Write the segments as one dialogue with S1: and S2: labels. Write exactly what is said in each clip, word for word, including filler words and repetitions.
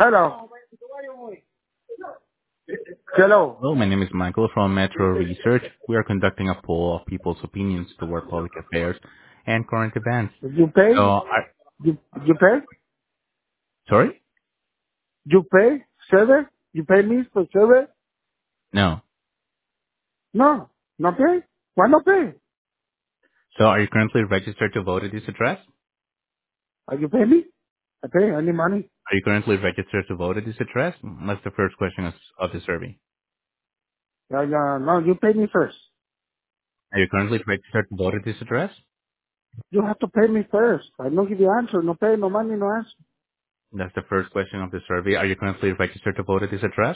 S1: Hello. Hello.
S2: Hello, my name is Michael from Metro Research. We are conducting a poll of people's opinions toward public affairs and current events.
S1: Did you pay?
S2: So, I,
S1: You, you pay?
S2: sorry?
S1: You pay? Server? You pay me for server?
S2: No.
S1: No. No pay? Why not pay?
S2: So, are you currently registered to vote at this address?
S1: Are you pay me? I pay any money.
S2: Are you currently registered to vote at this address? That's the first question of, of the survey.
S1: No, no, no, you pay me first.
S2: Are you currently registered to vote at this address?
S1: You have to pay me first. I don't give you answer. No pay, no money, no answer.
S2: That's the first question of the survey. Are you currently registered to vote at this address?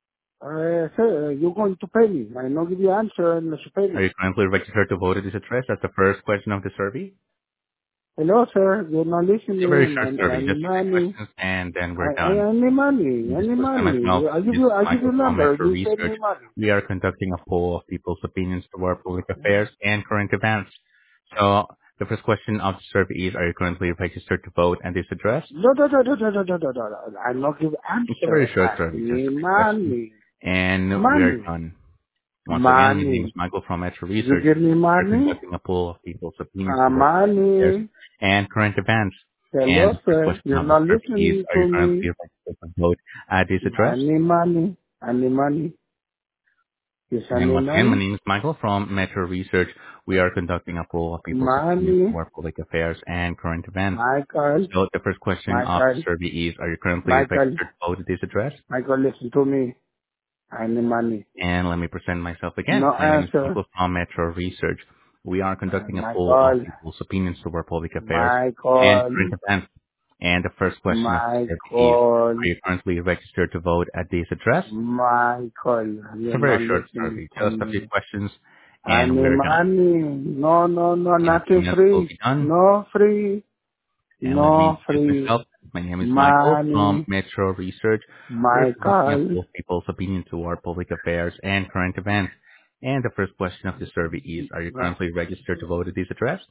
S1: Uh, sir, you're going to pay me. I don't give you answer unless you pay
S2: Are
S1: me.
S2: you currently registered to vote at this address? That's the first question of the survey.
S1: Hello, sir. You're not
S2: It's a very
S1: listening.
S2: short
S1: I, I
S2: survey,
S1: need
S2: just three
S1: money.
S2: questions, and then
S1: I,
S2: we're done.
S1: I, I need money. I
S2: This
S1: need
S2: was by myself.
S1: money. I give
S2: This
S1: you,
S2: is
S1: I give you
S2: Michael from
S1: number.
S2: Metro
S1: You send
S2: Research.
S1: me money.
S2: We are conducting a poll of people's opinions toward public affairs and current events. So the first question of the survey is, are you currently registered to vote at this address?
S1: No, no, no, no, no, no, no, no, no. no. I'm not give
S2: It's a very
S1: answer.
S2: short
S1: I
S2: survey, just
S1: need
S2: three questions,
S1: money.
S2: and we are
S1: Money.
S2: done. Once again, my name is
S1: Money.
S2: Michael from Metro
S1: You
S2: Research.
S1: give me
S2: We're
S1: money?
S2: conducting a poll of people's opinions
S1: Uh,
S2: toward public affairs
S1: money.
S2: and current events. And
S1: Hello,
S2: the first
S1: sir.
S2: question
S1: You're
S2: of the
S1: not
S2: survey is,
S1: listening
S2: are
S1: to
S2: you currently
S1: me.
S2: registered to vote at this
S1: I
S2: address?
S1: need money. I need money. Yes, I
S2: And
S1: need
S2: once again, my
S1: money.
S2: name is Michael from Metro Research. We are conducting a poll of people's opinions
S1: Money.
S2: toward public affairs and current events.
S1: Michael.
S2: So the first question of the
S1: Michael.
S2: survey is, are you currently
S1: Michael.
S2: registered to vote at this address?
S1: Michael, listen to me. I need money.
S2: And let me present myself again.
S1: No
S2: My name is
S1: answer.
S2: Michael from Metro Research. We are
S1: Uh,
S2: conducting a poll of
S1: Michael.
S2: people's opinions toward public affairs and
S1: Michael.
S2: current events. And the first question of the survey is,
S1: Michael.
S2: are you currently registered to vote at this address?
S1: Michael,
S2: It's
S1: you're
S2: a very
S1: not
S2: short
S1: listening
S2: survey,
S1: to
S2: just a few
S1: me.
S2: questions,
S1: I
S2: and
S1: need
S2: we're done.
S1: money. No, no, no,
S2: In a few
S1: nothing
S2: minutes, we'll
S1: free.
S2: be done.
S1: No free.
S2: And let me
S1: No
S2: introduce
S1: free.
S2: myself. My name is Michael from
S1: Money.
S2: Metro Research. We are conducting a
S1: Michael.
S2: poll of people's opinion toward public affairs and current events. And the first question of the survey is, are you
S1: No.
S2: currently registered to vote at this address?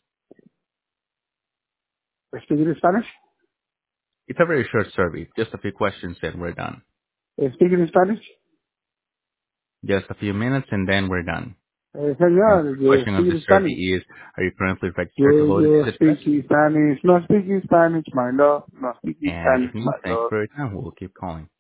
S1: Speak in Spanish?
S2: It's a very short survey, just a few questions, and we're done.
S1: Speak in Spanish?
S2: Just a few minutes, and then we're done.
S1: Eh,
S2: And the
S1: señor,
S2: first
S1: you
S2: question of
S1: speak
S2: the
S1: in
S2: survey
S1: Spanish?
S2: is, are you currently registered to
S1: You,
S2: vote at
S1: you
S2: this
S1: speak
S2: address?
S1: in Spanish. No speak in Spanish, my love. No speak in
S2: And
S1: Spanish,
S2: if you
S1: my
S2: need, thank you
S1: love.
S2: for your time. We'll keep calling.